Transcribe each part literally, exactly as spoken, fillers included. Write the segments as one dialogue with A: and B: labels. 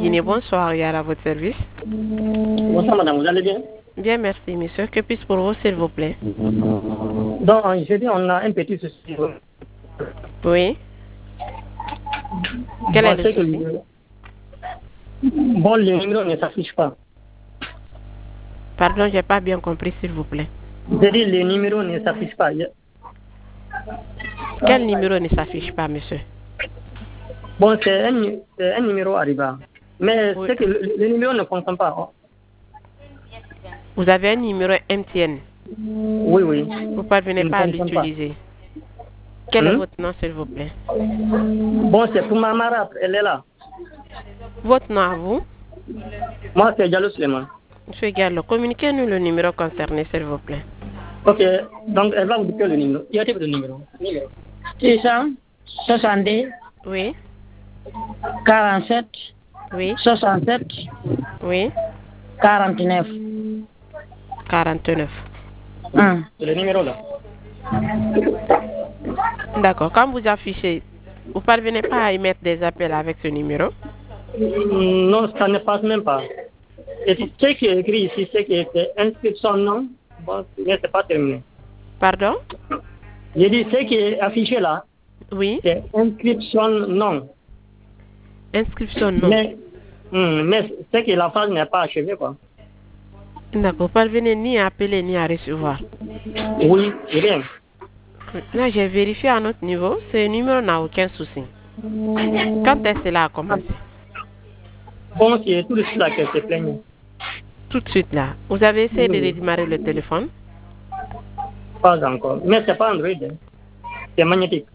A: Guinée, bonsoir, Yara, à votre service.
B: Bonsoir madame, vous allez bien?
A: Bien, merci, monsieur. Que puis-je pour vous, s'il vous plaît?
B: Donc, j'ai dit, on a un petit souci.
A: Oui. Quel
B: Bon,
A: est le souci?
B: Que, bon, le numéro ne s'affiche pas.
A: Pardon, j'ai pas bien compris, s'il vous plaît.
B: J'ai dit, le numéro ne s'affiche pas.
A: Quel numéro ne s'affiche pas, monsieur?
B: Bon, c'est un, un numéro arrivant. Mais
A: Oui.
B: c'est que le, le numéro ne fonctionne pas.
A: Vous avez un numéro M T N?
B: Oui, oui.
A: Vous ne parvenez
B: Il
A: pas à
B: ne fonctionne
A: l'utiliser. Quel est
B: Hmm?
A: votre nom, s'il vous plaît?
B: Bon, c'est pour ma mère, elle est là.
A: Votre nom à vous?
B: Moi, c'est Diallo Suleiman.
A: Monsieur Gallo, communiquez-nous le numéro concerné, s'il vous plaît.
B: Ok, donc elle va vous dire le numéro. Il y a le numéro.
C: six cent soixante-deux,
A: Oui,
C: quarante-sept,
A: oui,
C: soixante-sept,
A: oui,
C: quarante-neuf.
A: quarante-neuf.
C: Hum.
B: C'est le numéro là.
A: D'accord. Quand vous affichez, vous parvenez pas à émettre des appels avec ce numéro?
B: Non, ça ne passe même pas. Et ce qui est écrit ici, c'est que c'est inscription non, bon, mais c'est pas terminé.
A: Pardon?
B: J'ai dit ce qui est affiché là,
A: Oui.
B: c'est inscription non.
A: Inscription non.
B: Mais, hum, mais c'est que la phrase n'est pas achevée, quoi.
A: D'accord. Vous parvenez ni à appeler ni à recevoir.
B: Oui, c'est bien.
A: Là, j'ai vérifié à notre niveau. Ce numéro n'a aucun souci. Quand est-ce que cela a commencé?
B: Bon, c'est tout de suite là qu'elle se plaigne.
A: Tout de suite là. Vous avez essayé
B: Oui.
A: de redémarrer le téléphone?
B: Pas encore. Mais c'est pas Android. Hein. C'est magnétique.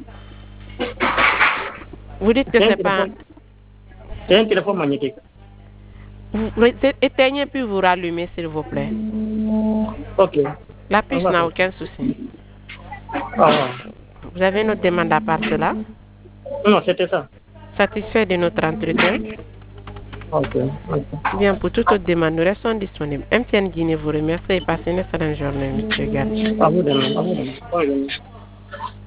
A: Vous dites que
B: C'est un
A: c'est pas...
B: téléphone- C'est un téléphone magnétique.
A: Vous éteignez puis vous rallumez, s'il vous plaît.
B: Ok.
A: La puce
B: On va
A: n'a
B: faire.
A: aucun souci.
B: Ah,
A: Vous avez une autre demande à part cela?
B: non, c'était ça.
A: Satisfait de notre entretien?
B: Ok. Ok.
A: Bien, pour toute autre demande, nous restons disponibles. M T N Guinée vous remercie et passez une excellente journée, monsieur Gall.
B: À vous de même. À vous de même. Bonne journée.